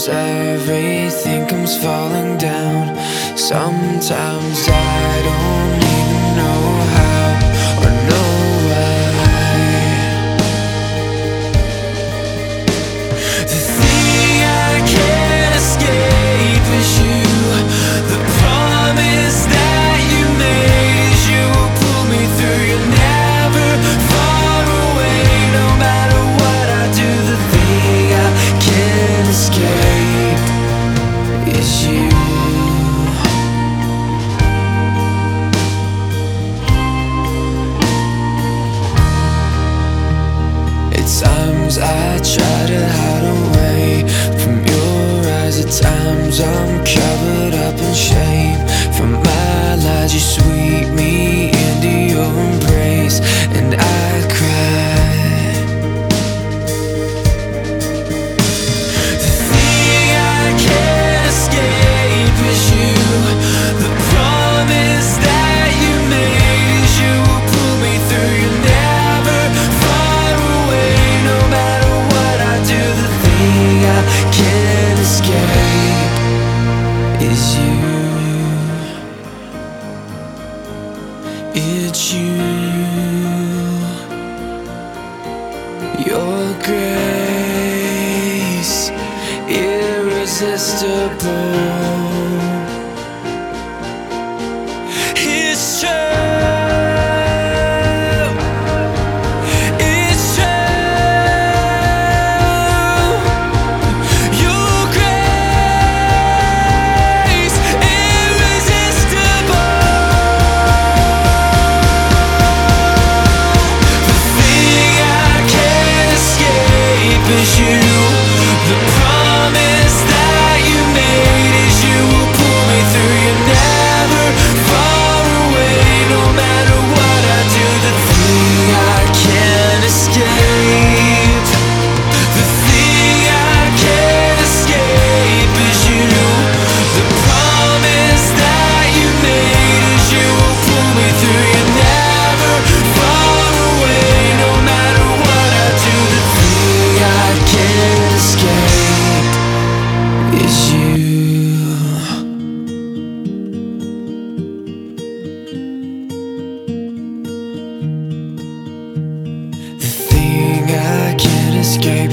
Sometimes everything comes falling down. Sometimes I don't even know how or know why. The thing I can't escape is you. The promise that you made is you will pull me through. You're never far away, no matter what I do. The thing I can't escape is you. At times I try to hide away from your eyes. At times I'm covered up in shame. From my lies you sweep me into your embrace, and I cry. The thing I can't escape is you. The promise that you made is you will pull me through. You're never far away, no matter what I do. The thing I can't escape is you. It's you. Your grace, irresistible. It's true. It's true. Your grace, irresistible. The thing I can't escape is you. The promise that you made is you will pull me through. You're never far away, no matter what I do. The thing I can't escape. The thing I can't escape is you. The promise that you made is you will pull me through. You're never far away, no matter what I do. The thing I can't escape is you. The thing I can't escape